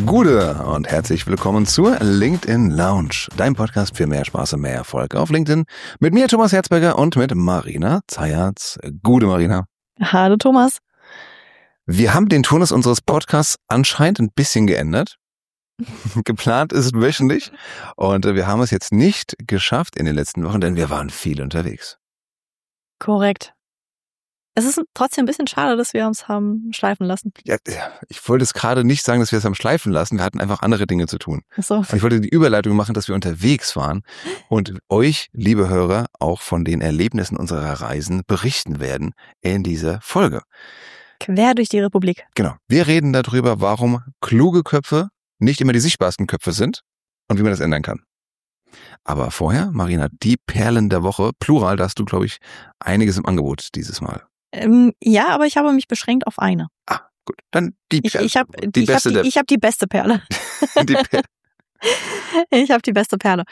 Gute und herzlich willkommen zur LinkedIn Lounge, dein Podcast für mehr Spaß und mehr Erfolg auf LinkedIn mit mir, Thomas Herzberger, und mit Marina Zayatz. Gute, Marina. Hallo, Thomas. Wir haben den Turnus unseres Podcasts anscheinend ein bisschen geändert. Geplant ist es wöchentlich und wir haben es jetzt nicht geschafft in den letzten Wochen, denn wir waren viel unterwegs. Korrekt. Es ist trotzdem ein bisschen schade, dass wir uns haben schleifen lassen. Ja, ich wollte es gerade nicht sagen, dass wir es haben schleifen lassen. Wir hatten einfach andere Dinge zu tun. Ach so. Und ich wollte die Überleitung machen, dass wir unterwegs waren und euch, liebe Hörer, auch von den Erlebnissen unserer Reisen berichten werden in dieser Folge. Quer durch die Republik. Genau. Wir reden darüber, warum kluge Köpfe nicht immer die sichtbarsten Köpfe sind und wie man das ändern kann. Aber vorher, Marina, die Perlen der Woche, Plural, da hast du, glaube ich, einiges im Angebot dieses Mal. Ja, aber ich habe mich beschränkt auf eine. Ah, gut. Dann die Perle. Ich habe die beste Perle. Die Perle. Ich habe die beste Perle.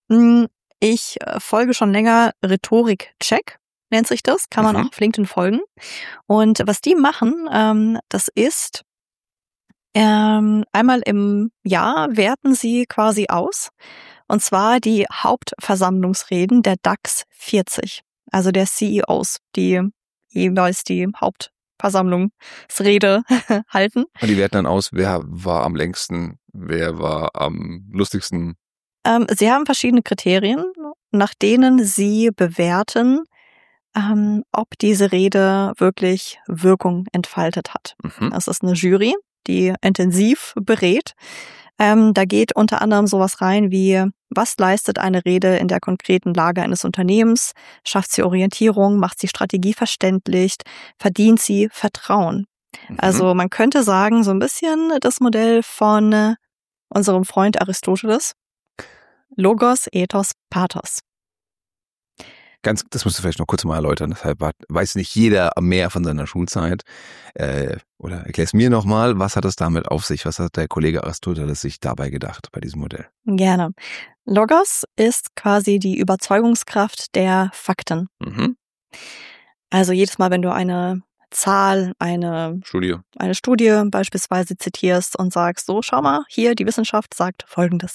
Ich folge schon länger Rhetorik-Check, nennt sich das. Kann man auch auf LinkedIn folgen. Und was die machen, das ist, einmal im Jahr werten sie quasi aus. Und zwar die Hauptversammlungsreden der DAX 40. Also der CEOs, die jeweils die Hauptversammlungsrede halten. Und die werten dann aus, wer war am längsten, wer war am lustigsten? Sie haben verschiedene Kriterien, nach denen sie bewerten, ob diese Rede wirklich Wirkung entfaltet hat. Das ist eine Jury, die intensiv berät. Da geht unter anderem sowas rein wie, was leistet eine Rede in der konkreten Lage eines Unternehmens? Schafft sie Orientierung? Macht sie Strategie verständlich? Verdient sie Vertrauen? Also man könnte sagen, so ein bisschen das Modell von unserem Freund Aristoteles. Logos, Ethos, Pathos. Das musst du vielleicht noch kurz mal erläutern, deshalb weiß nicht jeder mehr von seiner Schulzeit. Oder erklär es mir nochmal, was hat es damit auf sich? Was hat der Kollege Aristoteles sich dabei gedacht bei diesem Modell? Gerne. Logos ist quasi die Überzeugungskraft der Fakten. Also jedes Mal, wenn du eine Zahl, eine Studie beispielsweise zitierst und sagst, so schau mal, hier die Wissenschaft sagt Folgendes.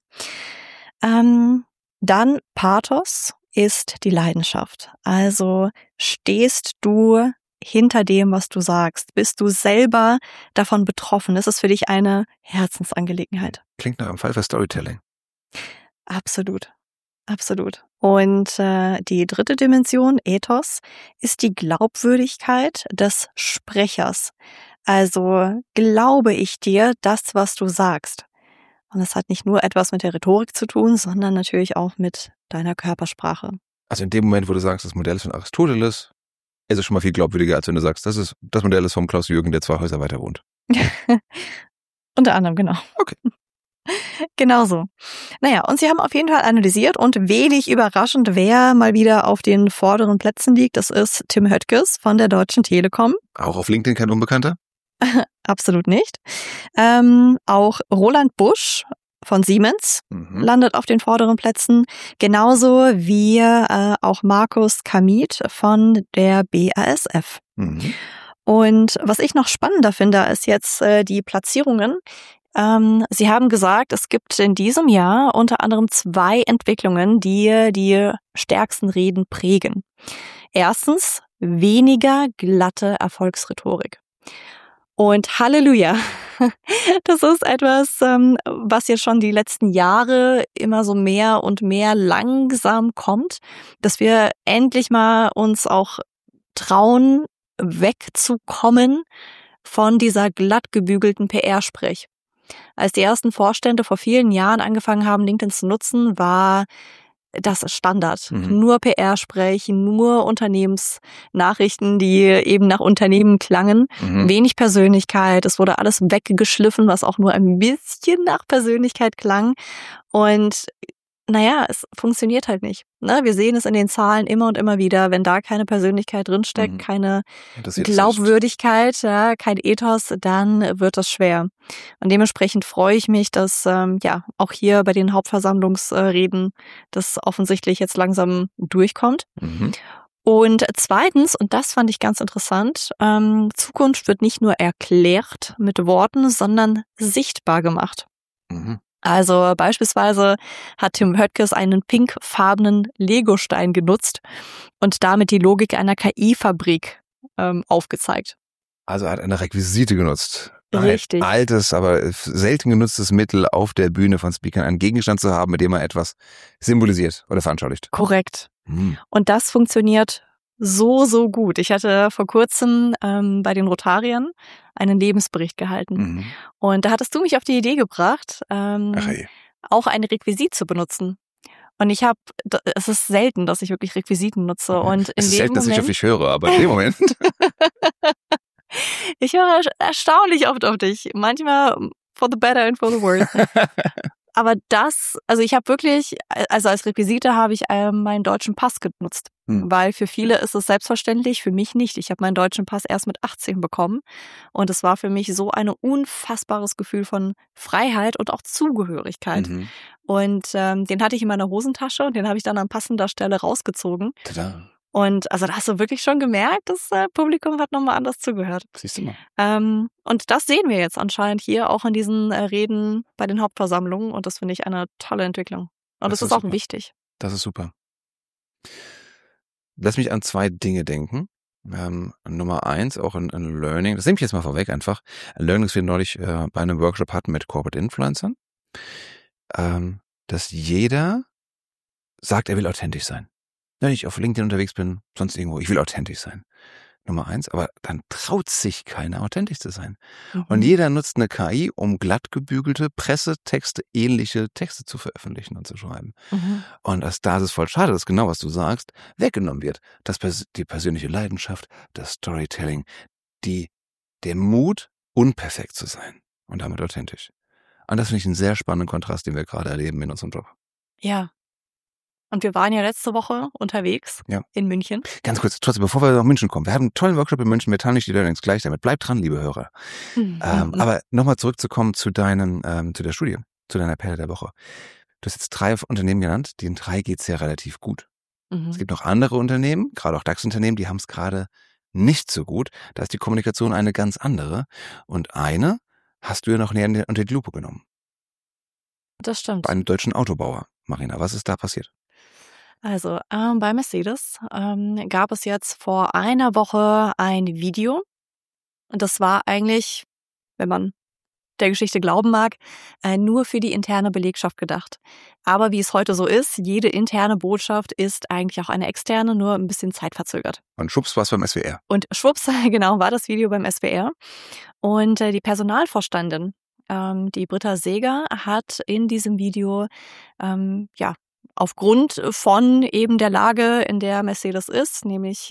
Dann Pathos ist die Leidenschaft. Also stehst du hinter dem, was du sagst? Bist du selber davon betroffen? Ist es für dich eine Herzensangelegenheit? Klingt nach einem Fall für Storytelling. Absolut. Absolut. Und die dritte Dimension, Ethos, ist die Glaubwürdigkeit des Sprechers. Also glaube ich dir das, was du sagst? Und das hat nicht nur etwas mit der Rhetorik zu tun, sondern natürlich auch mit deiner Körpersprache. Also in dem Moment, wo du sagst, das Modell ist von Aristoteles, ist es schon mal viel glaubwürdiger, als wenn du sagst, das Modell ist vom Klaus Jürgen, der 2 Häuser weiter wohnt. Unter anderem, genau. Okay. Genau so. Naja, und sie haben auf jeden Fall analysiert und wenig überraschend, wer mal wieder auf den vorderen Plätzen liegt. Das ist Tim Höttges von der Deutschen Telekom. Auch auf LinkedIn kein Unbekannter? Absolut nicht. Auch Roland Busch von Siemens landet auf den vorderen Plätzen. Genauso wie auch Markus Kamit von der BASF. Und was ich noch spannender finde, ist jetzt die Platzierungen. Sie haben gesagt, es gibt in diesem Jahr unter anderem 2 Entwicklungen, die die stärksten Reden prägen. Erstens, weniger glatte Erfolgsrhetorik. Und Halleluja, das ist etwas, was jetzt schon die letzten Jahre immer so mehr und mehr langsam kommt, dass wir endlich mal uns auch trauen, wegzukommen von dieser glatt gebügelten PR-Sprech. Als die ersten Vorstände vor vielen Jahren angefangen haben, LinkedIn zu nutzen, war das Standard. Nur PR-Sprech, nur Unternehmensnachrichten, die eben nach Unternehmen klangen. Wenig Persönlichkeit. Es wurde alles weggeschliffen, was auch nur ein bisschen nach Persönlichkeit klang. Und naja, es funktioniert halt nicht. Ne? Wir sehen es in den Zahlen immer und immer wieder, wenn da keine Persönlichkeit drinsteckt, keine Glaubwürdigkeit, ja, kein Ethos, dann wird das schwer. Und dementsprechend freue ich mich, dass auch hier bei den Hauptversammlungsreden das offensichtlich jetzt langsam durchkommt. Und zweitens, und das fand ich ganz interessant, Zukunft wird nicht nur erklärt mit Worten, sondern sichtbar gemacht. Mhm. Also beispielsweise hat Tim Höttges einen pinkfarbenen Legostein genutzt und damit die Logik einer KI-Fabrik aufgezeigt. Also er hat eine Requisite genutzt. Richtig. Ein altes, aber selten genutztes Mittel auf der Bühne von Speakern, einen Gegenstand zu haben, mit dem er etwas symbolisiert oder veranschaulicht. Korrekt. Und das funktioniert so gut. Ich hatte vor kurzem bei den Rotariern einen Lebensbericht gehalten. Und da hattest du mich auf die Idee gebracht, auch ein Requisit zu benutzen. Und es ist selten, dass ich wirklich Requisiten nutze. Und es ist selten, dass ich auf dich höre, aber in dem Moment. Ich höre erstaunlich oft auf dich. Manchmal for the better and for the worse. Aber ich habe wirklich, also als Requisite habe ich meinen deutschen Pass genutzt. Weil für viele ist es selbstverständlich, für mich nicht. Ich habe meinen deutschen Pass erst mit 18 bekommen. Und es war für mich so ein unfassbares Gefühl von Freiheit und auch Zugehörigkeit. Und den hatte ich in meiner Hosentasche und den habe ich dann an passender Stelle rausgezogen. Tada. Und also da hast du wirklich schon gemerkt, das Publikum hat nochmal anders zugehört. Siehst du mal. Und das sehen wir jetzt anscheinend hier auch in diesen Reden bei den Hauptversammlungen. Und das finde ich eine tolle Entwicklung. Und das ist auch wichtig. Das ist super. Lass mich an 2 Dinge denken. Nummer 1, auch ein Learning. Das nehme ich jetzt mal vorweg einfach. Ein Learning, das wir neulich bei einem Workshop hatten mit Corporate Influencern. Dass jeder sagt, er will authentisch sein. Wenn ich auf LinkedIn unterwegs bin, sonst irgendwo, ich will authentisch sein. Nummer 1, aber dann traut sich keiner, authentisch zu sein. Und jeder nutzt eine KI, um glatt gebügelte Pressetexte, ähnliche Texte zu veröffentlichen und zu schreiben. Und da ist es voll schade, dass genau, was du sagst, weggenommen wird. Die persönliche Leidenschaft, das Storytelling, der Mut, unperfekt zu sein und damit authentisch. Und das finde ich einen sehr spannenden Kontrast, den wir gerade erleben in unserem Job. Ja. Und wir waren ja letzte Woche unterwegs in München. Ganz kurz, trotzdem, bevor wir nach München kommen. Wir haben einen tollen Workshop in München. Wir teilen nicht die Learnings gleich damit. Bleibt dran, liebe Hörer. Aber nochmal zurückzukommen zu der Studie, zu deiner Perle der Woche. Du hast jetzt 3 Unternehmen genannt. Den 3 geht's ja relativ gut. Es gibt noch andere Unternehmen, gerade auch DAX-Unternehmen, die haben es gerade nicht so gut. Da ist die Kommunikation eine ganz andere. Und eine hast du ja noch näher unter die Lupe genommen. Das stimmt. Bei einem deutschen Autobauer. Marina, was ist da passiert? Also bei Mercedes gab es jetzt vor einer Woche ein Video. Und das war eigentlich, wenn man der Geschichte glauben mag, nur für die interne Belegschaft gedacht. Aber wie es heute so ist, jede interne Botschaft ist eigentlich auch eine externe, nur ein bisschen zeitverzögert. Und schwupps war es beim SWR. Und schwupps, genau, war das Video beim SWR. Und die Personalvorständin, die Britta Seeger, hat in diesem Video, aufgrund von eben der Lage, in der Mercedes ist, nämlich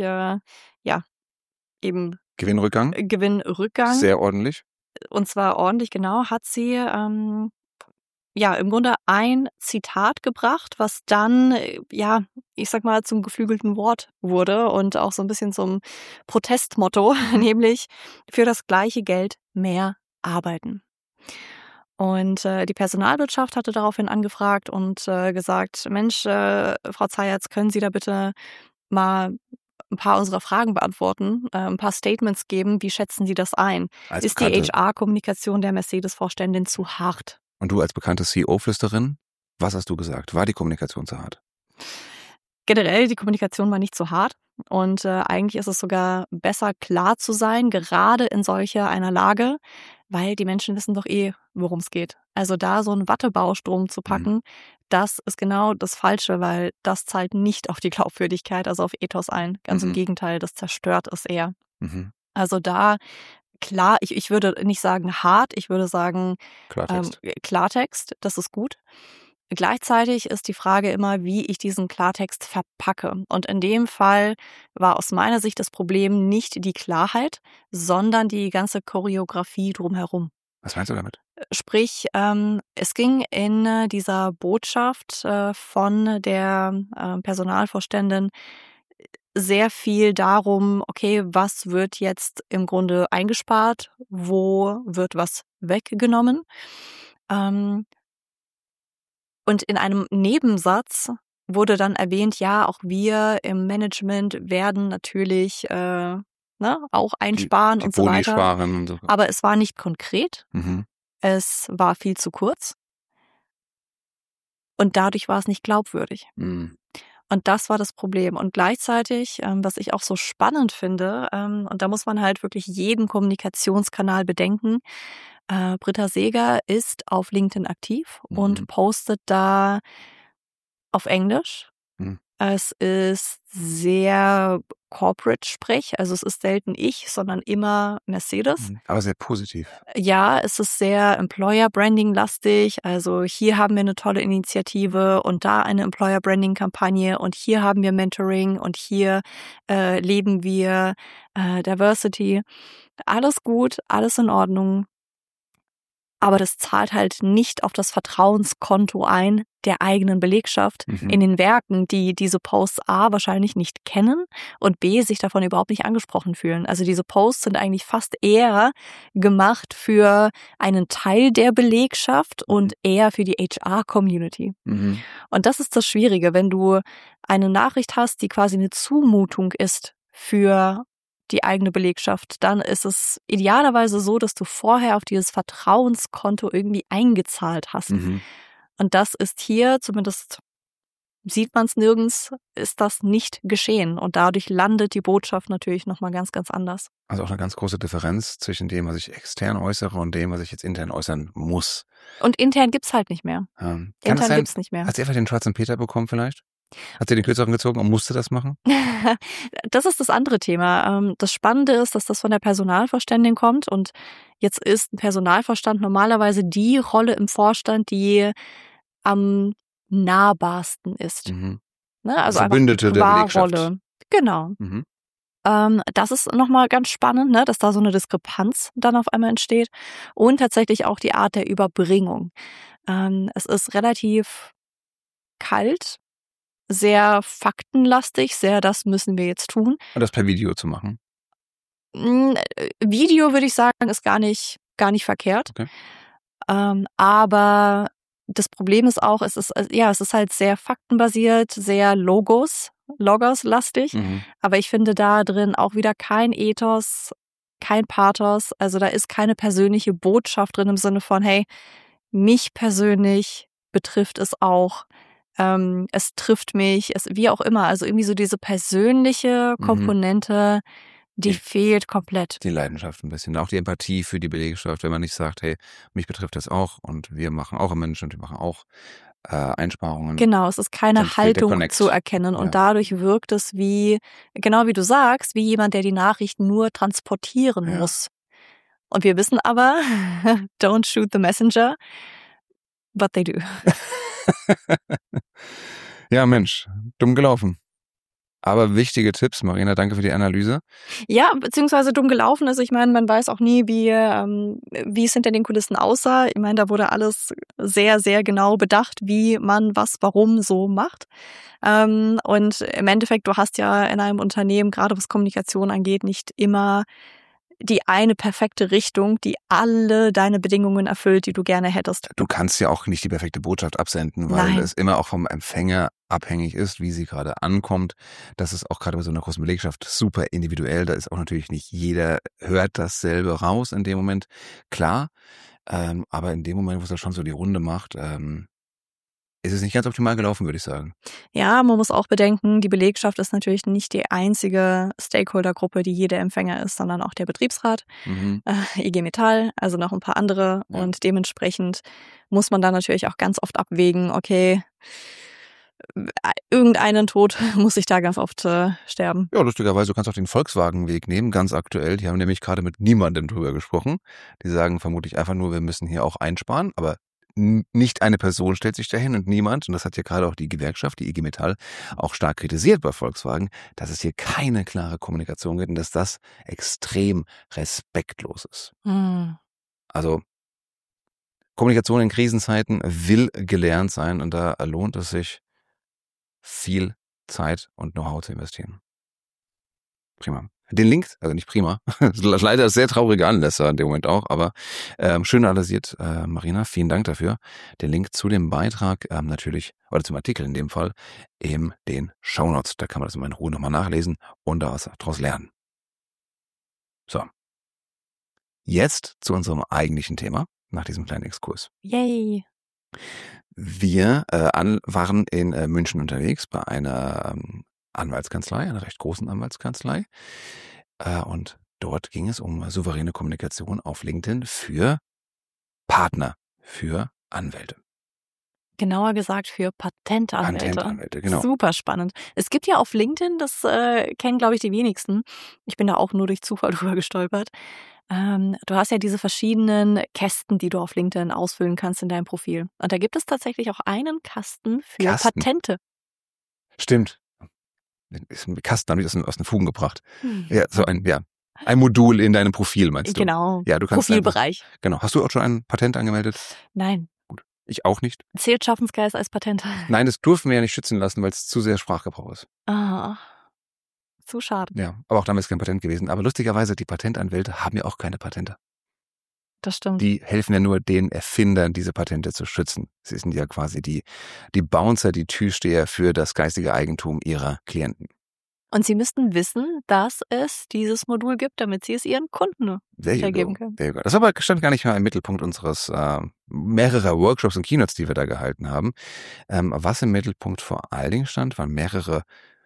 eben Gewinnrückgang. Sehr ordentlich. Und zwar ordentlich, genau, hat sie im Grunde ein Zitat gebracht, was dann, ich sag mal, zum geflügelten Wort wurde und auch so ein bisschen zum Protestmotto, nämlich für das gleiche Geld mehr arbeiten. Und die Personalwirtschaft hatte daraufhin angefragt und gesagt, Mensch, Frau Zayatz, können Sie da bitte mal ein paar unserer Fragen beantworten, ein paar Statements geben. Wie schätzen Sie das ein? Ist die HR-Kommunikation der Mercedes-Vorständin zu hart? Und du als bekannte CEO-Flüsterin, was hast du gesagt? War die Kommunikation zu hart? Generell, die Kommunikation war nicht zu hart. Und eigentlich ist es sogar besser, klar zu sein, gerade in solcher einer Lage, weil die Menschen wissen doch worum es geht. Also da so einen Wattebaustrom zu packen, das ist genau das Falsche, weil das zahlt nicht auf die Glaubwürdigkeit, also auf Ethos ein. Ganz im Gegenteil, das zerstört es eher. Also da, klar, ich würde nicht sagen hart, ich würde sagen Klartext, das ist gut. Gleichzeitig ist die Frage immer, wie ich diesen Klartext verpacke. Und in dem Fall war aus meiner Sicht das Problem nicht die Klarheit, sondern die ganze Choreografie drumherum. Was meinst du damit? Sprich, es ging in dieser Botschaft von der Personalvorständin sehr viel darum, okay, was wird jetzt im Grunde eingespart, wo wird was weggenommen. Und in einem Nebensatz wurde dann erwähnt, ja, auch wir im Management werden natürlich auch einsparen die und so weiter. sparen und so. Aber es war nicht konkret. Es war viel zu kurz. Und dadurch war es nicht glaubwürdig. Und das war das Problem. Und gleichzeitig, was ich auch so spannend finde, und da muss man halt wirklich jeden Kommunikationskanal bedenken, Britta Seeger ist auf LinkedIn aktiv und postet da auf Englisch. Es ist sehr Corporate-Sprech, also es ist selten ich, sondern immer Mercedes. Aber sehr positiv. Ja, es ist sehr Employer-Branding-lastig. Also hier haben wir eine tolle Initiative und da eine Employer-Branding-Kampagne und hier haben wir Mentoring und hier leben wir Diversity. Alles gut, alles in Ordnung. Aber das zahlt halt nicht auf das Vertrauenskonto ein der eigenen Belegschaft in den Werken, die diese Posts A wahrscheinlich nicht kennen und B sich davon überhaupt nicht angesprochen fühlen. Also diese Posts sind eigentlich fast eher gemacht für einen Teil der Belegschaft und eher für die HR-Community. Und das ist das Schwierige, wenn du eine Nachricht hast, die quasi eine Zumutung ist für die eigene Belegschaft, dann ist es idealerweise so, dass du vorher auf dieses Vertrauenskonto irgendwie eingezahlt hast. Und das ist hier, zumindest sieht man es nirgends, ist das nicht geschehen. Und dadurch landet die Botschaft natürlich nochmal ganz, ganz anders. Also auch eine ganz große Differenz zwischen dem, was ich extern äußere und dem, was ich jetzt intern äußern muss. Und intern gibt's halt nicht mehr. Intern gibt's nicht mehr. Hat sie einfach den schwarzen Peter bekommen vielleicht? Hat sie den Kürzeren gezogen und musste das machen? Das ist das andere Thema. Das Spannende ist, dass das von der Personalvorständin kommt und jetzt ist ein Personalvorstand normalerweise die Rolle im Vorstand, die am nahbarsten ist. Also Verbündete der Belegschaft. Genau. Das ist nochmal ganz spannend, dass da so eine Diskrepanz dann auf einmal entsteht und tatsächlich auch die Art der Überbringung. Es ist relativ kalt, sehr faktenlastig, sehr das müssen wir jetzt tun. Und das per Video zu machen? Video würde ich sagen, ist gar nicht verkehrt. Okay. Aber das Problem ist auch, es ist halt sehr faktenbasiert, sehr Loggers-lastig. Aber ich finde da drin auch wieder kein Ethos, kein Pathos. Also da ist keine persönliche Botschaft drin im Sinne von, hey, mich persönlich betrifft es auch. Es trifft mich, wie auch immer. Also irgendwie so diese persönliche Komponente, die fehlt komplett. Die Leidenschaft ein bisschen. Auch die Empathie für die Belegschaft, wenn man nicht sagt, hey, mich betrifft das auch und wir machen auch im Management, wir machen auch Einsparungen. Genau, es ist keine Haltung zu erkennen und dadurch wirkt es wie, genau wie du sagst, wie jemand, der die Nachricht nur transportieren muss. Und wir wissen aber, don't shoot the messenger, but they do. Ja, Mensch, dumm gelaufen. Aber wichtige Tipps, Marina, danke für die Analyse. Ja, beziehungsweise dumm gelaufen ist. Ich meine, man weiß auch nie, wie es hinter den Kulissen aussah. Ich meine, da wurde alles sehr, sehr genau bedacht, wie man was, warum so macht. Und im Endeffekt, du hast ja in einem Unternehmen, gerade was Kommunikation angeht, nicht immer die eine perfekte Richtung, die alle deine Bedingungen erfüllt, die du gerne hättest. Du kannst ja auch nicht die perfekte Botschaft absenden, weil es immer auch vom Empfänger abhängig ist, wie sie gerade ankommt. Das ist auch gerade bei so einer großen Belegschaft super individuell. Da ist auch natürlich nicht jeder hört dasselbe raus in dem Moment. Klar, aber in dem Moment, wo es da schon so die Runde macht, ist es nicht ganz optimal gelaufen, würde ich sagen. Ja, man muss auch bedenken, die Belegschaft ist natürlich nicht die einzige Stakeholdergruppe, die jeder Empfänger ist, sondern auch der Betriebsrat, IG Metall, also noch ein paar andere. Ja. Und dementsprechend muss man dann natürlich auch ganz oft abwägen, okay, irgendeinen Tod muss ich da ganz oft sterben. Ja, lustigerweise, du kannst auch den Volkswagen-Weg nehmen, ganz aktuell. Die haben nämlich gerade mit niemandem drüber gesprochen. Die sagen vermutlich einfach nur, wir müssen hier auch einsparen, aber nicht eine Person stellt sich dahin und niemand, und das hat ja gerade auch die Gewerkschaft, die IG Metall, auch stark kritisiert bei Volkswagen, dass es hier keine klare Kommunikation gibt und dass das extrem respektlos ist. Also Kommunikation in Krisenzeiten will gelernt sein und da lohnt es sich, viel Zeit und Know-how zu investieren. Prima. Den Link, also nicht prima, leider sehr traurige Anlässe in dem Moment auch, aber schön analysiert, Marina, vielen Dank dafür. Den Link zu dem Beitrag natürlich, oder zum Artikel in dem Fall, in den Shownotes. Da kann man das in Ruhe nochmal nachlesen und daraus lernen. So, jetzt zu unserem eigentlichen Thema, nach diesem kleinen Exkurs. Yay! Wir waren in München unterwegs bei einer Anwaltskanzlei, einer recht großen Anwaltskanzlei. Und dort ging es um souveräne Kommunikation auf LinkedIn für Partner, für Anwälte. Genauer gesagt für Patentanwälte. Patentanwälte, genau. Super spannend. Es gibt ja auf LinkedIn, das kennen, glaube ich, die wenigsten. Ich bin da auch nur durch Zufall drüber gestolpert. Du hast ja diese verschiedenen Kästen, die du auf LinkedIn ausfüllen kannst in deinem Profil. Und da gibt es tatsächlich auch einen Kasten für Patente. Stimmt. Kasten habe ich aus den Fugen gebracht. Ja, so ein Modul in deinem Profil, meinst du? Genau. Ja, du kannst Profilbereich. Genau. Hast du auch schon ein Patent angemeldet? Nein. Gut. Ich auch nicht. Zählt Schaffensgeist als Patent? Nein, das durften wir ja nicht schützen lassen, weil es zu sehr Sprachgebrauch ist. Ah. Zu schade. Ja, aber auch damals kein Patent gewesen. Aber lustigerweise, die Patentanwälte haben ja auch keine Patente. Das stimmt. Die helfen ja nur den Erfindern, diese Patente zu schützen. Sie sind ja quasi die Bouncer, die Türsteher für das geistige Eigentum ihrer Klienten. Und sie müssten wissen, dass es dieses Modul gibt, damit sie es ihren Kunden vergeben können. Das aber stand gar nicht mal im Mittelpunkt unseres mehrerer Workshops und Keynotes, die wir da gehalten haben. Was im Mittelpunkt vor allen Dingen stand, waren mehrere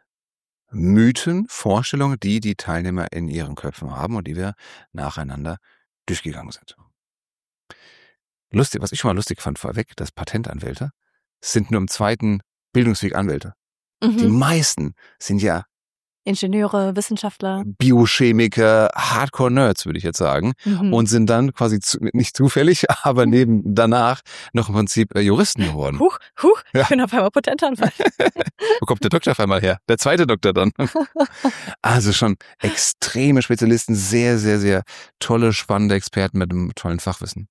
Mythen, Vorstellungen, die Teilnehmer in ihren Köpfen haben und die wir nacheinander durchgegangen sind. Lustig, was ich schon mal lustig fand vorweg, dass Patentanwälte sind nur im zweiten Bildungsweg Anwälte. Die meisten sind ja Ingenieure, Wissenschaftler, Biochemiker, Hardcore-Nerds, würde ich jetzt sagen, und sind dann quasi nicht zufällig, aber danach noch im Prinzip Juristen geworden. Ich bin auf einmal Patentanwalt. Wo kommt der Doktor auf einmal her? Der zweite Doktor dann. Also schon extreme Spezialisten, sehr, sehr, sehr tolle, spannende Experten mit einem tollen Fachwissen.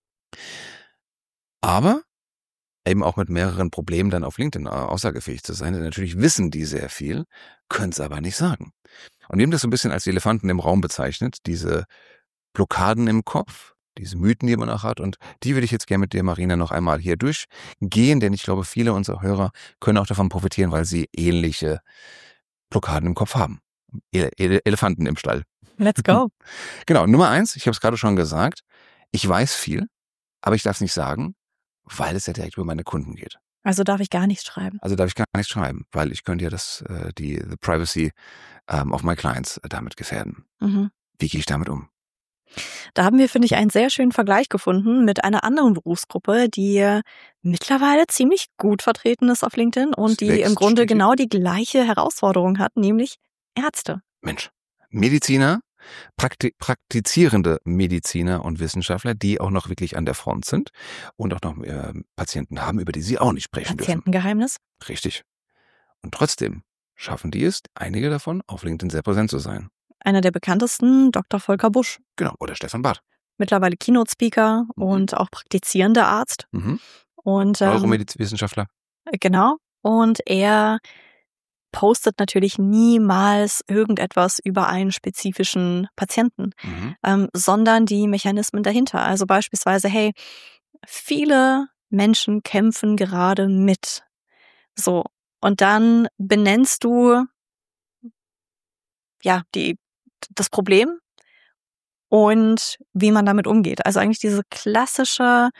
Aber eben auch mit mehreren Problemen dann auf LinkedIn aussagefähig zu sein. Denn natürlich wissen die sehr viel, können es aber nicht sagen. Und wir haben das so ein bisschen als die Elefanten im Raum bezeichnet, diese Blockaden im Kopf, diese Mythen, die man auch hat. Und die würde ich jetzt gerne mit dir, Marina, noch einmal hier durchgehen, denn ich glaube, viele unserer Hörer können auch davon profitieren, weil sie ähnliche Blockaden im Kopf haben. Elefanten im Stall. Let's go. Genau, Nummer 1, ich habe es gerade schon gesagt, ich weiß viel, aber ich darf es nicht sagen, weil es ja direkt über meine Kunden geht. Also darf ich gar nichts schreiben? Weil ich könnte ja the privacy of my clients damit gefährden. Wie gehe ich damit um? Da haben wir, finde ich, einen sehr schönen Vergleich gefunden mit einer anderen Berufsgruppe, die mittlerweile ziemlich gut vertreten ist auf LinkedIn und die im Grunde genau die gleiche Herausforderung hat, nämlich Ärzte. Mensch, Mediziner, praktizierende Mediziner und Wissenschaftler, die auch noch wirklich an der Front sind und auch noch Patienten haben, über die sie auch nicht sprechen dürfen. Patientengeheimnis? Richtig. Und trotzdem schaffen die es, einige davon, auf LinkedIn sehr präsent zu sein. Einer der bekanntesten, Dr. Volker Busch. Genau, oder Stefan Barth. Mittlerweile Keynote-Speaker und auch praktizierender Arzt. Und Neuromedizwissenschaftler. Genau. Und er postet natürlich niemals irgendetwas über einen spezifischen Patienten, sondern die Mechanismen dahinter. Also beispielsweise, hey, viele Menschen kämpfen gerade mit. So. Und dann benennst du ja das Problem und wie man damit umgeht. Also eigentlich diese klassische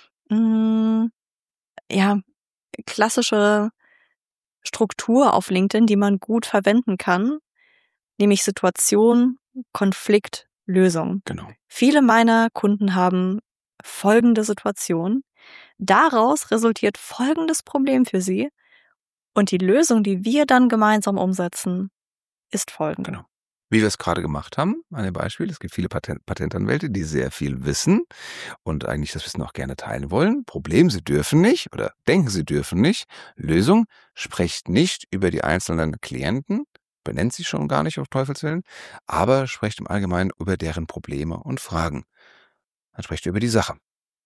Struktur auf LinkedIn, die man gut verwenden kann, nämlich Situation, Konflikt, Lösung. Genau. Viele meiner Kunden haben folgende Situation. Daraus resultiert folgendes Problem für sie und die Lösung, die wir dann gemeinsam umsetzen, ist folgende. Genau. Wie wir es gerade gemacht haben, ein Beispiel, es gibt viele Patentanwälte, die sehr viel wissen und eigentlich das Wissen auch gerne teilen wollen. Problem, sie dürfen nicht oder denken, sie dürfen nicht. Lösung, sprecht nicht über die einzelnen Klienten, benennt sie schon gar nicht auf Teufels Willen, aber sprecht im Allgemeinen über deren Probleme und Fragen. Dann sprecht ihr über die Sache.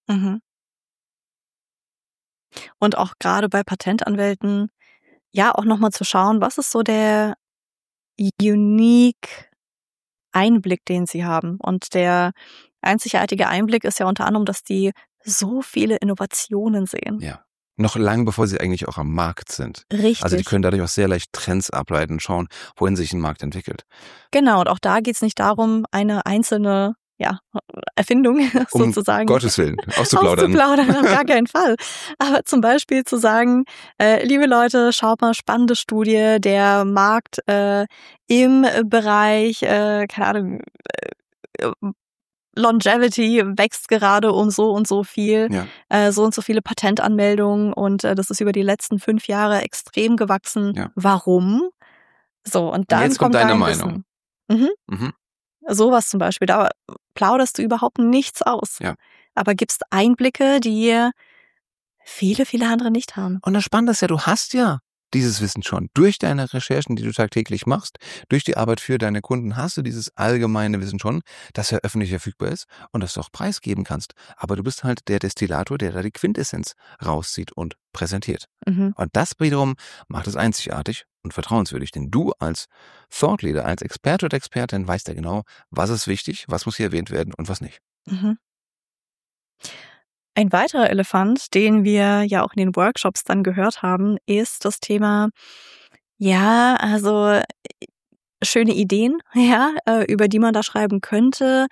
Und auch gerade bei Patentanwälten, ja, auch nochmal zu schauen, was ist so der unique Einblick, den sie haben. Und der einzigartige Einblick ist ja unter anderem, dass die so viele Innovationen sehen. Ja. Noch lang bevor sie eigentlich auch am Markt sind. Richtig. Also die können dadurch auch sehr leicht Trends ableiten und schauen, wohin sich ein Markt entwickelt. Genau, und auch da geht es nicht darum, eine einzelne Erfindung sozusagen. Um Gottes Willen, auszuplaudern. Auf gar keinen Fall. Aber zum Beispiel zu sagen, liebe Leute, schaut mal, spannende Studie, der Markt im Bereich, keine Ahnung, Longevity wächst gerade um so und so viel, so und so viele Patentanmeldungen und das ist über die letzten 5 Jahre extrem gewachsen. Ja. Warum? So, und dann jetzt kommt deine Meinung. Sowas zum Beispiel, da plauderst du überhaupt nichts aus. Ja. Aber gibst Einblicke, die viele, viele andere nicht haben. Und das Spannende ist ja, du hast ja dieses Wissen schon. Durch deine Recherchen, die du tagtäglich machst, durch die Arbeit für deine Kunden, hast du dieses allgemeine Wissen schon, das ja öffentlich verfügbar ist und das du auch preisgeben kannst. Aber du bist halt der Destillator, der da die Quintessenz rauszieht und präsentiert. Und das wiederum macht es einzigartig und vertrauenswürdig, denn du als Thought Leader, als Experte oder Expertin weißt ja genau, was ist wichtig, was muss hier erwähnt werden und was nicht. Ein weiterer Elefant, den wir ja auch in den Workshops dann gehört haben, ist das Thema, also schöne Ideen, über die man da schreiben könnte.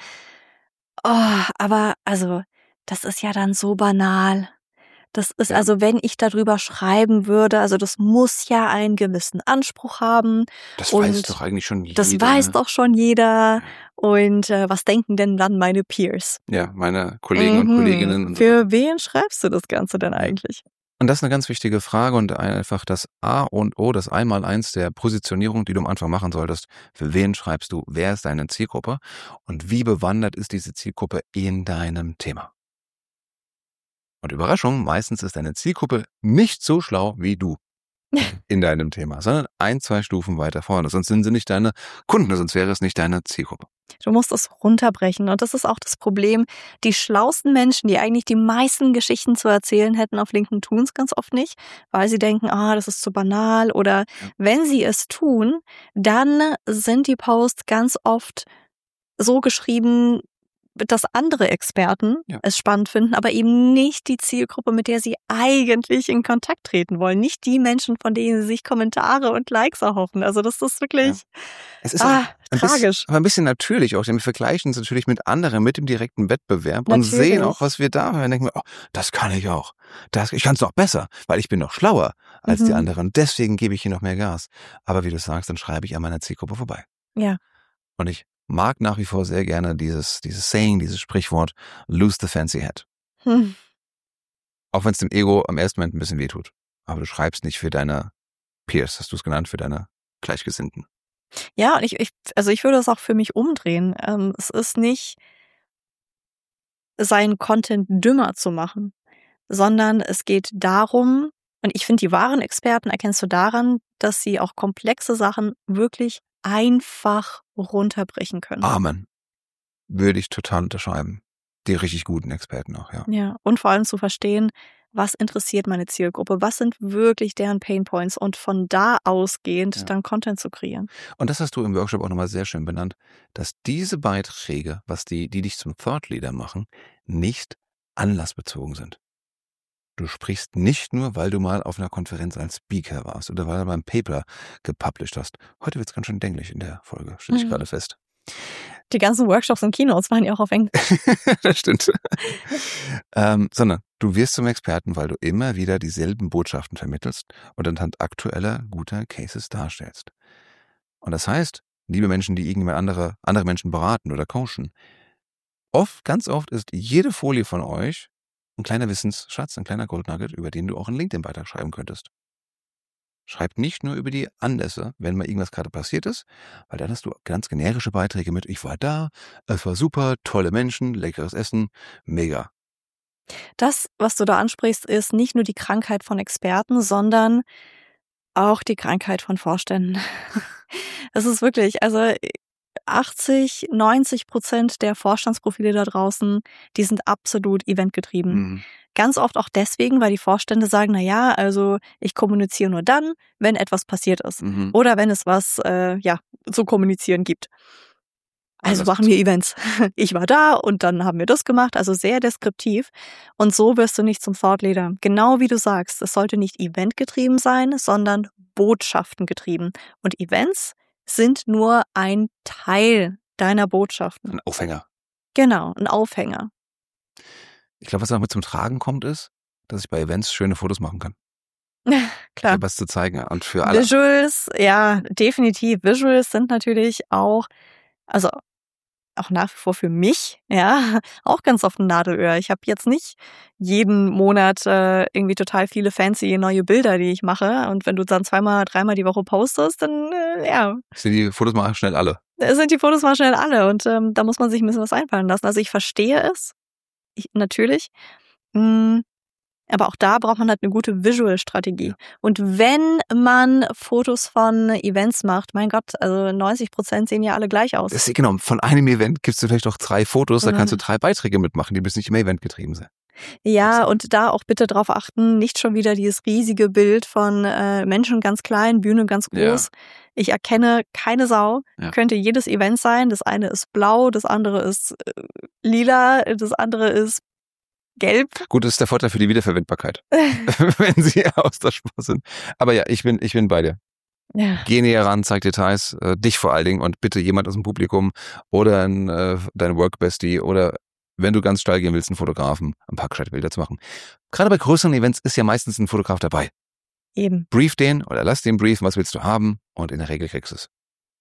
Aber also das ist ja dann so banal. Das ist also, wenn ich darüber schreiben würde, also das muss ja einen gewissen Anspruch haben. Das weiß doch eigentlich schon jeder. Das weiß doch schon jeder. Und was denken denn dann meine Peers? Ja, meine Kollegen und Kolleginnen. Und Für wen schreibst du das Ganze denn eigentlich? Und das ist eine ganz wichtige Frage und einfach das A und O, das Einmaleins der Positionierung, die du am Anfang machen solltest. Für wen schreibst du? Wer ist deine Zielgruppe? Und wie bewandert ist diese Zielgruppe in deinem Thema? Und Überraschung, meistens ist deine Zielgruppe nicht so schlau wie du in deinem Thema, sondern 1, 2 Stufen weiter vorne. Sonst sind sie nicht deine Kunden, sonst wäre es nicht deine Zielgruppe. Du musst es runterbrechen. Und das ist auch das Problem. Die schlauesten Menschen, die eigentlich die meisten Geschichten zu erzählen hätten auf LinkedIn, tun es ganz oft nicht, weil sie denken, das ist zu banal. Oder wenn sie es tun, dann sind die Posts ganz oft so geschrieben, dass andere Experten es spannend finden, aber eben nicht die Zielgruppe, mit der sie eigentlich in Kontakt treten wollen. Nicht die Menschen, von denen sie sich Kommentare und Likes erhoffen. Also das ist wirklich es ist tragisch. Aber ein bisschen natürlich auch, denn wir vergleichen es natürlich mit anderen, mit dem direkten Wettbewerb und sehen auch, was wir da hören. Denken wir, das kann ich auch. Ich kann es noch besser, weil ich bin noch schlauer als die anderen. Deswegen gebe ich hier noch mehr Gas. Aber wie du sagst, dann schreibe ich an meiner Zielgruppe vorbei. Ja. Und ich mag nach wie vor sehr gerne dieses Saying, dieses Sprichwort, lose the fancy hat. Auch wenn es dem Ego am ersten Moment ein bisschen wehtut. Aber du schreibst nicht für deine Peers, hast du es genannt, für deine Gleichgesinnten. Ja, und ich würde das auch für mich umdrehen. Es ist nicht, seinen Content dümmer zu machen, sondern es geht darum, und ich finde, die wahren Experten erkennst du daran, dass sie auch komplexe Sachen wirklich einfach runterbrechen können. Amen. Würde ich total unterschreiben. Die richtig guten Experten auch, ja. Ja, und vor allem zu verstehen, was interessiert meine Zielgruppe, was sind wirklich deren Painpoints und von da ausgehend dann Content zu kreieren. Und das hast du im Workshop auch nochmal sehr schön benannt, dass diese Beiträge, die dich zum Thought Leader machen, nicht anlassbezogen sind. Du sprichst nicht nur, weil du mal auf einer Konferenz als Speaker warst oder weil du beim Paper gepublished hast. Heute wird es ganz schön denklich in der Folge, stelle ich gerade fest. Die ganzen Workshops und Keynotes waren ja auch auf Englisch. Das stimmt. Sondern du wirst zum Experten, weil du immer wieder dieselben Botschaften vermittelst und anhand aktueller, guter Cases darstellst. Und das heißt, liebe Menschen, die irgendjemand andere Menschen beraten oder coachen, ganz oft ist jede Folie von euch ein kleiner Wissensschatz, ein kleiner Goldnugget, über den du auch einen LinkedIn-Beitrag schreiben könntest. Schreib nicht nur über die Anlässe, wenn mal irgendwas gerade passiert ist, weil dann hast du ganz generische Beiträge mit, ich war da, es war super, tolle Menschen, leckeres Essen, mega. Das, was du da ansprichst, ist nicht nur die Krankheit von Experten, sondern auch die Krankheit von Vorständen. Es ist wirklich, also 80-90% der Vorstandsprofile da draußen, die sind absolut eventgetrieben. Ganz oft auch deswegen, weil die Vorstände sagen, also ich kommuniziere nur dann, wenn etwas passiert ist. Oder wenn es was zu kommunizieren gibt. Also machen wir Events. Ich war da und dann haben wir das gemacht, also sehr deskriptiv. Und so wirst du nicht zum Thought Leader. Genau wie du sagst, es sollte nicht eventgetrieben sein, sondern Botschaften getrieben. Und Events sind nur ein Teil deiner Botschaften. Ein Aufhänger. Genau, ein Aufhänger. Ich glaube, was damit zum Tragen kommt, ist, dass ich bei Events schöne Fotos machen kann. Klar. Was zu zeigen und für alle. Visuals, ja, definitiv. Visuals sind natürlich auch, also auch nach wie vor für mich, ja, auch ganz oft ein Nadelöhr. Ich habe jetzt nicht jeden Monat irgendwie total viele fancy neue Bilder, die ich mache. Und wenn du dann 2-mal, 3-mal die Woche postest, dann ja. Sind die Fotos mal schnell alle? Sind die Fotos mal schnell alle. Und da muss man sich ein bisschen was einfallen lassen. Also ich verstehe es, natürlich. Aber auch da braucht man halt eine gute Visual-Strategie. Ja. Und wenn man Fotos von Events macht, mein Gott, also 90% sehen ja alle gleich aus. Das ist, genau, von einem Event gibst du vielleicht auch 3 Fotos, da kannst du 3 Beiträge mitmachen, die müssen nicht immer eventgetrieben sein. Ja, und da auch bitte drauf achten, nicht schon wieder dieses riesige Bild von Menschen ganz klein, Bühne ganz groß. Ja. Ich erkenne keine Sau. Ja. Könnte jedes Event sein. Das eine ist blau, das andere ist lila, das andere ist gelb. Gut, das ist der Vorteil für die Wiederverwendbarkeit, wenn sie austauschbar sind. Aber ja, ich bin bei dir. Ja. Geh näher ran, zeig Details, dich vor allen Dingen und bitte jemand aus dem Publikum oder dein Workbestie oder wenn du ganz steil gehen willst, einen Fotografen, ein paar gescheite Bilder zu machen. Gerade bei größeren Events ist ja meistens ein Fotograf dabei. Eben. Brief den oder lass den briefen, was willst du haben und in der Regel kriegst du es.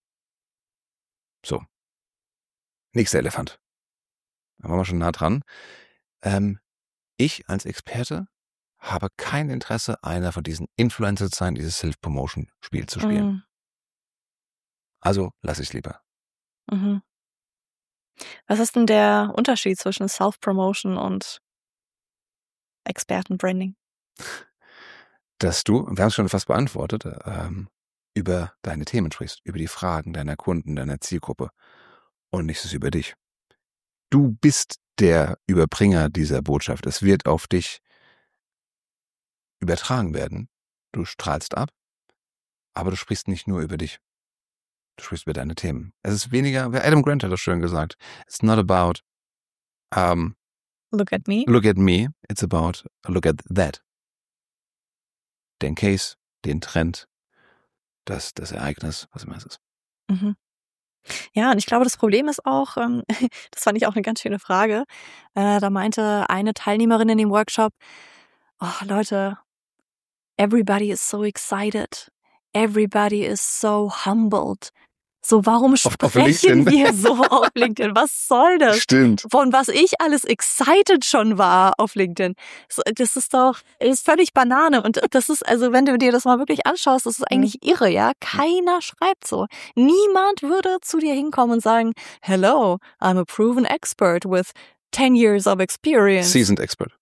So. Nächster Elefant. Da waren wir schon nah dran. Ich als Experte habe kein Interesse, einer von diesen Influencer zu sein, dieses Self-Promotion-Spiel zu spielen. Mhm. Also lasse ich es lieber. Mhm. Was ist denn der Unterschied zwischen Self-Promotion und Expertenbranding? Dass du, wir haben es schon fast beantwortet, über deine Themen sprichst, über die Fragen deiner Kunden, deiner Zielgruppe und nichts über dich. Du bist der Überbringer dieser Botschaft. Es wird auf dich übertragen werden. Du strahlst ab, aber du sprichst nicht nur über dich. Du sprichst über deine Themen. Es ist weniger, Adam Grant hat das schön gesagt, it's not about look at me. Look at me, it's about look at that. Den Case, den Trend, das Ereignis, was immer es ist. Mhm. Ja, und ich glaube, das Problem ist auch, das fand ich auch eine ganz schöne Frage, da meinte eine Teilnehmerin in dem Workshop, oh Leute, everybody is so excited, everybody is so humbled. So, warum sprechen wir so auf LinkedIn? Was soll das? Stimmt. Von was ich alles excited schon war auf LinkedIn. Das ist völlig Banane. Und das ist, also wenn du dir das mal wirklich anschaust, das ist eigentlich irre, ja? Keiner schreibt so. Niemand würde zu dir hinkommen und sagen, hello, I'm a proven expert with 10 years of experience. Seasoned expert.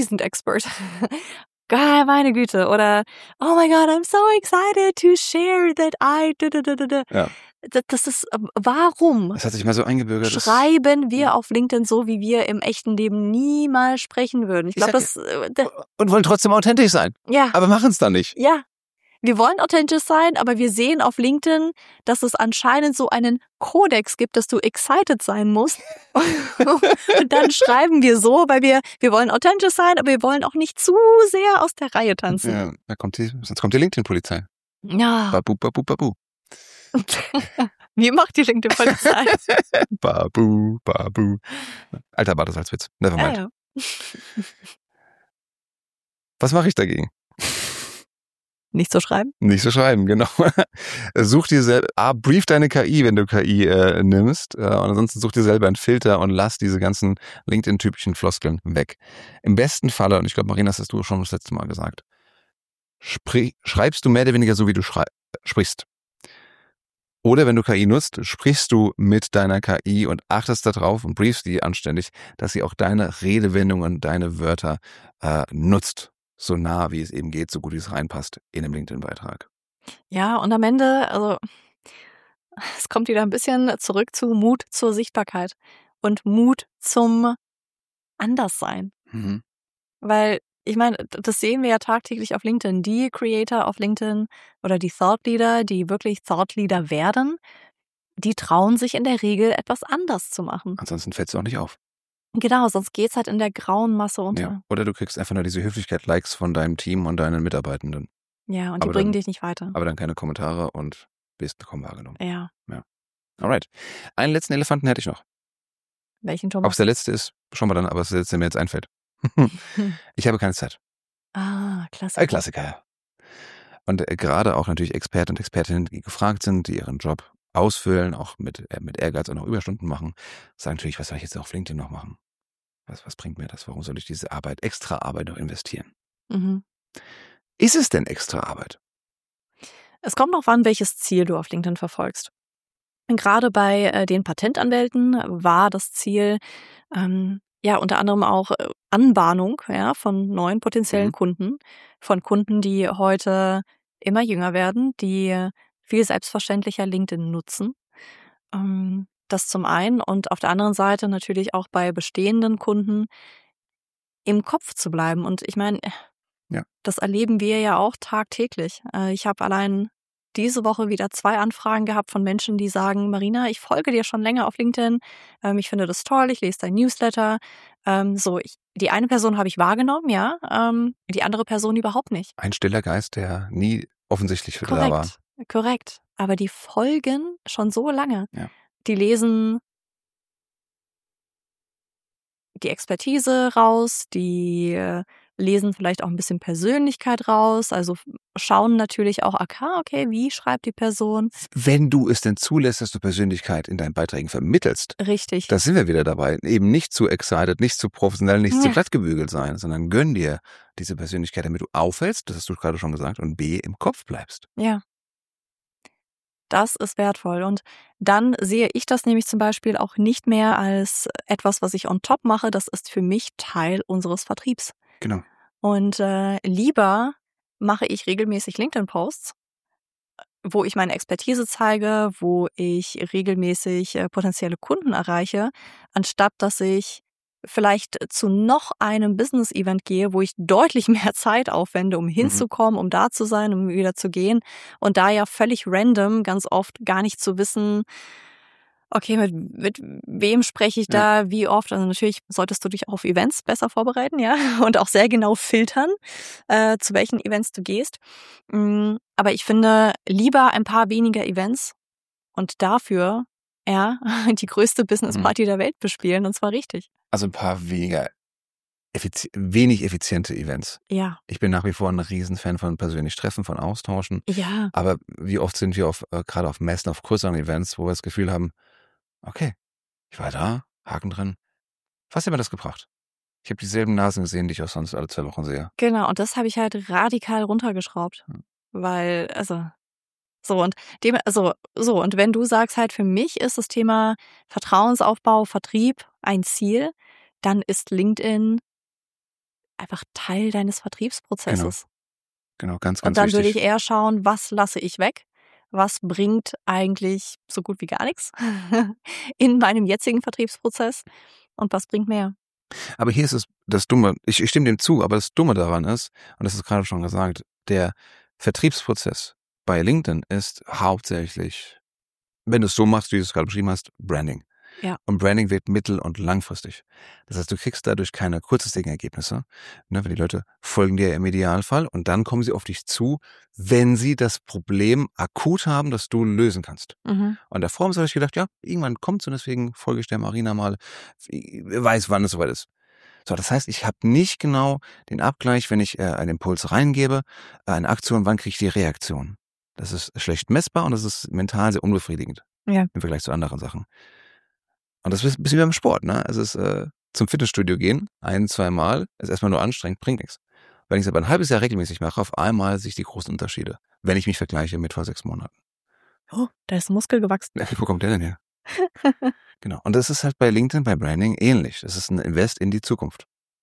Geil, meine Güte. Oder, oh my God, I'm so excited to share that I... Ja. Das ist, warum? Das hat sich mal so eingebürgert. Schreiben wir auf LinkedIn so, wie wir im echten Leben niemals sprechen würden. Ich glaube, und wollen trotzdem authentisch sein. Ja. Aber machen es dann nicht. Ja. Wir wollen authentisch sein, aber wir sehen auf LinkedIn, dass es anscheinend so einen Kodex gibt, dass du excited sein musst. Und dann schreiben wir so, weil wir wollen authentisch sein, aber wir wollen auch nicht zu sehr aus der Reihe tanzen. Ja, sonst kommt die LinkedIn-Polizei. Ja. Babu, babu, babu. Wie macht die LinkedIn-Polizei? Babu, babu. Alter, war das als Witz. Nevermind. Ja. Was mache ich dagegen? Nicht so schreiben? Nicht so schreiben, genau. Such dir selber, brief deine KI, wenn du KI nimmst. Und ansonsten such dir selber einen Filter und lass diese ganzen LinkedIn-typischen Floskeln weg. Im besten Falle, und ich glaube, Marina, das hast du schon das letzte Mal gesagt, schreibst du mehr oder weniger so, wie du sprichst. Oder wenn du KI nutzt, sprichst du mit deiner KI und achtest darauf und briefst die anständig, dass sie auch deine Redewendungen, deine Wörter nutzt. So nah, wie es eben geht, so gut wie es reinpasst in einem LinkedIn-Beitrag. Ja, und am Ende, also es kommt wieder ein bisschen zurück zu Mut zur Sichtbarkeit und Mut zum Anderssein. Mhm. Weil, ich meine, das sehen wir ja tagtäglich auf LinkedIn. Die Creator auf LinkedIn oder die Thought Leader, die wirklich Thought Leader werden, die trauen sich in der Regel etwas anders zu machen. Ansonsten fällst du auch nicht auf. Genau, sonst geht's halt in der grauen Masse unter. Ja. Oder du kriegst einfach nur diese Höflichkeit-Likes von deinem Team und deinen Mitarbeitenden. Ja, und die bringen dich nicht weiter. Aber dann keine Kommentare und wirst kaum wahrgenommen. Ja. Alright. Einen letzten Elefanten hätte ich noch. Welchen, Thomas? Ob es der letzte ist, schauen wir dann, aber es ist der letzte, der mir jetzt einfällt. Ich habe keine Zeit. Klassiker. Klassiker, ja. Und gerade auch natürlich Experten und Expertinnen, die gefragt sind, die ihren Job ausfüllen, auch mit Ehrgeiz und auch Überstunden machen, sagen natürlich, was soll ich jetzt auf LinkedIn noch machen? Was bringt mir das? Warum soll ich diese extra Arbeit noch investieren? Mhm. Ist es denn extra Arbeit? Es kommt noch an, welches Ziel du auf LinkedIn verfolgst. Gerade bei den Patentanwälten war das Ziel unter anderem auch Anbahnung von neuen potenziellen Kunden, von Kunden, die heute immer jünger werden, die viel selbstverständlicher LinkedIn nutzen. Das zum einen und auf der anderen Seite natürlich auch bei bestehenden Kunden im Kopf zu bleiben. Und ich meine, das erleben wir ja auch tagtäglich. Ich habe allein diese Woche wieder 2 Anfragen gehabt von Menschen, die sagen, Marina, ich folge dir schon länger auf LinkedIn. Ich finde das toll, ich lese dein Newsletter. Die eine Person habe ich wahrgenommen, die andere Person überhaupt nicht. Ein stiller Geist, der nie offensichtlich da war. Korrekt. Aber die folgen schon so lange. Ja. Die lesen die Expertise raus, die lesen vielleicht auch ein bisschen Persönlichkeit raus, also schauen natürlich auch, okay, wie schreibt die Person? Wenn du es denn zulässt, dass du Persönlichkeit in deinen Beiträgen vermittelst. Richtig. Da sind wir wieder dabei. Eben nicht zu excited, nicht zu professionell, nicht zu glattgebügelt sein, sondern gönn dir diese Persönlichkeit, damit du auffällst, das hast du gerade schon gesagt, und B, im Kopf bleibst. Ja. Das ist wertvoll. Und dann sehe ich das nämlich zum Beispiel auch nicht mehr als etwas, was ich on top mache. Das ist für mich Teil unseres Vertriebs. Genau. Und lieber mache ich regelmäßig LinkedIn-Posts, wo ich meine Expertise zeige, wo ich regelmäßig potenzielle Kunden erreiche, anstatt dass ich vielleicht zu noch einem Business-Event gehe, wo ich deutlich mehr Zeit aufwende, um hinzukommen, um da zu sein, um wieder zu gehen. Und da ja völlig random, ganz oft gar nicht zu wissen, okay, mit wem spreche ich da, wie oft. Also natürlich solltest du dich auf Events besser vorbereiten, und auch sehr genau filtern, zu welchen Events du gehst. Aber ich finde, lieber ein paar weniger Events und dafür die größte Business-Party der Welt bespielen, und zwar richtig. Also ein paar wenig effiziente Events. Ja. Ich bin nach wie vor ein Riesenfan von persönlich Treffen, von Austauschen. Ja. Aber wie oft sind wir gerade auf Messen, auf größeren Events, wo wir das Gefühl haben, okay, ich war da, Haken drin. Was hat mir das gebracht? Ich habe dieselben Nasen gesehen, die ich auch sonst alle 2 Wochen sehe. Genau, und das habe ich halt radikal runtergeschraubt. Weil, und wenn du sagst halt, für mich ist das Thema Vertrauensaufbau, Vertrieb ein Ziel, dann ist LinkedIn einfach Teil deines Vertriebsprozesses. Genau, ganz, ganz wichtig. Und dann würde ich eher schauen, was lasse ich weg? Was bringt eigentlich so gut wie gar nichts in meinem jetzigen Vertriebsprozess? Und was bringt mehr? Aber hier ist es das Dumme, ich stimme dem zu, aber das Dumme daran ist, und das ist gerade schon gesagt, der Vertriebsprozess bei LinkedIn ist hauptsächlich, wenn du es so machst, wie du es gerade beschrieben hast, Branding. Ja. Und Branding wird mittel- und langfristig. Das heißt, du kriegst dadurch keine kurzfristigen Ergebnisse, wenn die Leute folgen dir im Idealfall und dann kommen sie auf dich zu, wenn sie das Problem akut haben, das du lösen kannst. Und davor haben sie sich gedacht, irgendwann kommt's und deswegen folge ich der Marina mal, wer weiß, wann es soweit ist. So, das heißt, ich habe nicht genau den Abgleich, wenn ich einen Impuls reingebe, eine Aktion, wann kriege ich die Reaktion. Das ist schlecht messbar und das ist mental sehr unbefriedigend im Vergleich zu anderen Sachen. Und das ist ein bisschen wie beim Sport, ne? Es ist zum Fitnessstudio gehen, 1-2 Mal, ist erstmal nur anstrengend, bringt nichts. Wenn ich es aber ein halbes Jahr regelmäßig mache, auf einmal sehe ich die großen Unterschiede, wenn ich mich vergleiche mit vor 6 Monaten. Oh, da ist ein Muskel gewachsen. Wo kommt der denn her? Genau. Und das ist halt bei LinkedIn, bei Branding ähnlich. Das ist ein Invest in die Zukunft.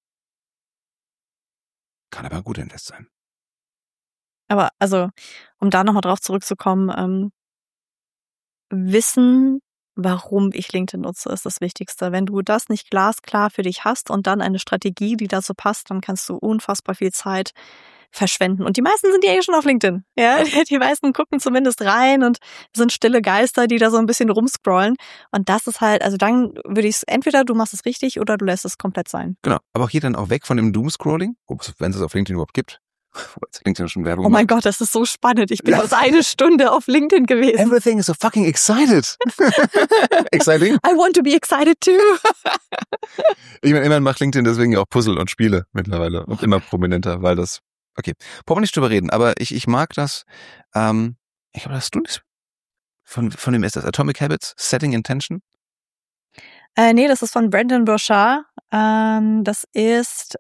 Kann aber ein guter Invest sein. Aber um da nochmal drauf zurückzukommen, Wissen warum ich LinkedIn nutze, ist das Wichtigste. Wenn du das nicht glasklar für dich hast und dann eine Strategie, die dazu passt, dann kannst du unfassbar viel Zeit verschwenden. Und die meisten sind ja eh schon auf LinkedIn. Ja, die meisten gucken zumindest rein und sind stille Geister, die da so ein bisschen rumscrollen. Und das ist halt, also dann würde ich es, entweder du machst es richtig oder du lässt es komplett sein. Genau. Aber auch hier dann auch weg von dem Doomscrolling, wenn es auf LinkedIn überhaupt gibt. Jetzt LinkedIn schon Werbung. Oh mein Gott, das ist so spannend. Ich bin jetzt eine Stunde auf LinkedIn gewesen. Everything is so fucking excited. Exciting? I want to be excited too. Ich meine, immerhin macht LinkedIn deswegen auch Puzzle und Spiele mittlerweile und immer prominenter, weil das, okay, brauchen wir nicht drüber reden, aber ich mag das, ich glaube, hast du das, von wem ist das? Atomic Habits, Setting Intention? Nee, das ist von Brendon Burchard. Das ist,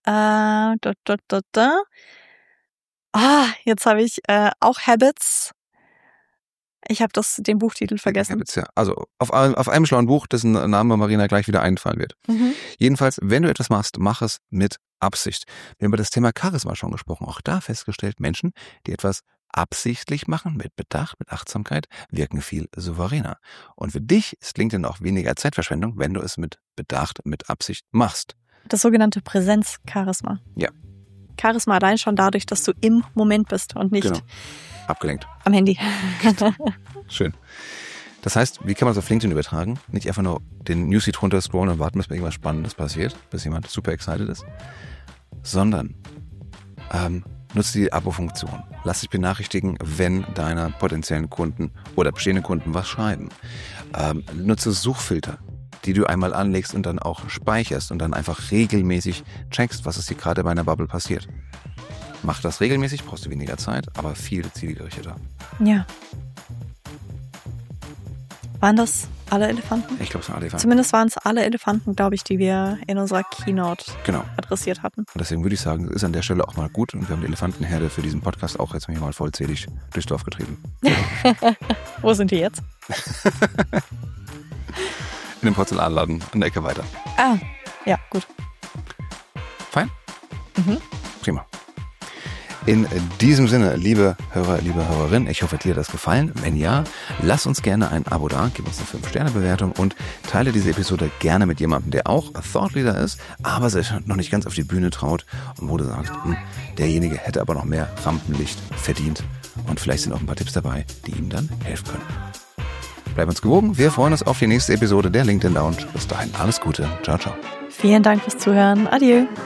jetzt habe ich auch Habits. Ich habe den Buchtitel vergessen. Habits, ja. Also auf einem schlauen Buch, dessen Name Marina gleich wieder einfallen wird. Jedenfalls, wenn du etwas machst, mach es mit Absicht. Wir haben über das Thema Charisma schon gesprochen. Auch da festgestellt, Menschen, die etwas absichtlich machen, mit Bedacht, mit Achtsamkeit, wirken viel souveräner. Und für dich ist LinkedIn auch weniger Zeitverschwendung, wenn du es mit Bedacht, mit Absicht machst. Das sogenannte Präsenz-Charisma. Ja. Charisma allein schon dadurch, dass du im Moment bist und nicht abgelenkt am Handy. Schön. Das heißt, wie kann man das auf LinkedIn übertragen? Nicht einfach nur den Newsfeed runterscrollen und warten, bis irgendwas Spannendes passiert, bis jemand super excited ist, sondern nutze die Abo-Funktion. Lass dich benachrichtigen, wenn deine potenziellen Kunden oder bestehenden Kunden was schreiben. Nutze Suchfilter, die du einmal anlegst und dann auch speicherst und dann einfach regelmäßig checkst, was ist hier gerade bei einer Bubble passiert. Mach das regelmäßig, brauchst du weniger Zeit, aber viel zielgerichteter. Ja. Waren das alle Elefanten? Ich glaube, es waren alle Elefanten. Zumindest waren es alle Elefanten, glaube ich, die wir in unserer Keynote adressiert hatten. Und deswegen würde ich sagen, ist an der Stelle auch mal gut. Und wir haben die Elefantenherde für diesen Podcast auch jetzt mal vollzählig durchs Dorf getrieben. Wo sind die jetzt? In dem Porzellanladen an der Ecke weiter. Ah, ja, gut. Fein? Prima. In diesem Sinne, liebe Hörer, liebe Hörerin, ich hoffe, dir hat das gefallen. Wenn ja, lass uns gerne ein Abo da, gib uns eine 5-Sterne-Bewertung und teile diese Episode gerne mit jemandem, der auch Thought Leader ist, aber sich noch nicht ganz auf die Bühne traut und wo du sagst, derjenige hätte aber noch mehr Rampenlicht verdient und vielleicht sind auch ein paar Tipps dabei, die ihm dann helfen können. Bleib uns gewogen, wir freuen uns auf die nächste Episode der LinkedIn Lounge. Bis dahin, alles Gute, ciao, ciao. Vielen Dank fürs Zuhören, adieu.